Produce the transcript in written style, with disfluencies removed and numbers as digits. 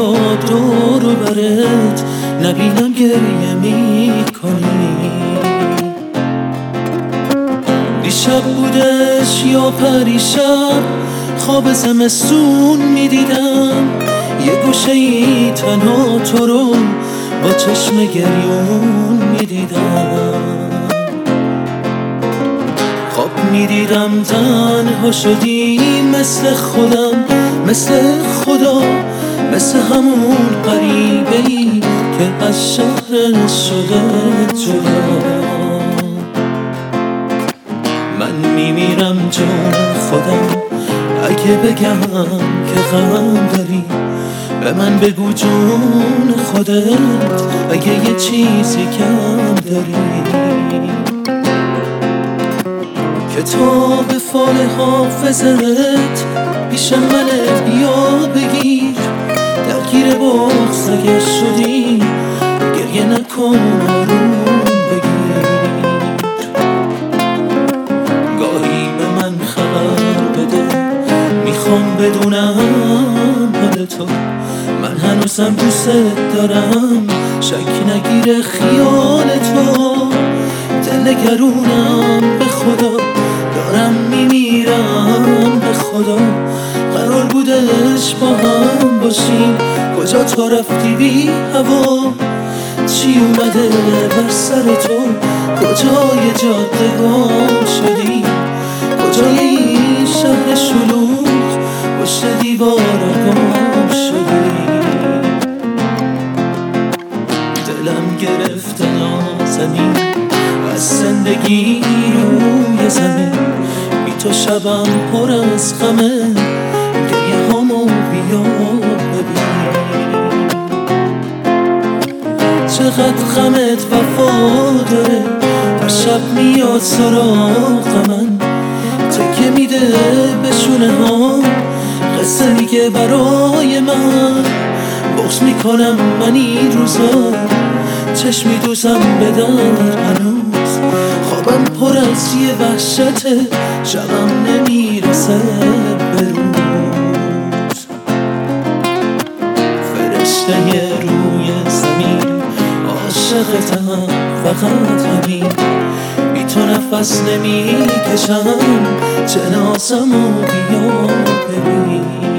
بیاد دور و برت نبینم گریه میکنی. دیشب بودش یا پریشب خواب زمستون میدیدم، یه گوشه ای تنها تو رو با چشم گریون میدیدم. خواب میدیدم تنها شدی مثل خودم، مثل خدا، مثل همون غریبه‌ای که از شهر شده جدا. من میمیرم جون خودم اگه بگم که غم داری، به من بگو جون خودت اگه یه چیزی کم داری. کتاب فال حافظت پیشم منه، بیا بگیر، درگیر بغض اگه شدی گریه نکن، آروم بگیر. گاهی به من خبر بده، میخوام بدونم حال تو، من هنوزم دوست دارم، شک نگیره خیال تو. دلگرونم به خدا، دارم میمیرم به خدا. قرار بودش با هم باشیم، کجا تا رفتی بی هوا؟ چی اومده بر سر تو؟ کجای جاده گم شدی؟ کجای این شهر شلوغ پشت دیوارا گم شدی؟ دلم گرفته نازنین از زندگی روی زمین، بی تو شبم پر از غمه، گریه هامو بیا ببین. چقدر غمت وفا داره، هر شب میاد سراغ من، تکه میده به شونه ها، قصه میگه برای من. بغض میکنم من این روزا، چشم میدوزم به در هنوز، خوابم پر از یه وحشته، شبم نمیرسه به روز. فرشته روی زمین عاشقتم فقط همین، بی تو نفس نمیکشم، جنازمو بیا ببین.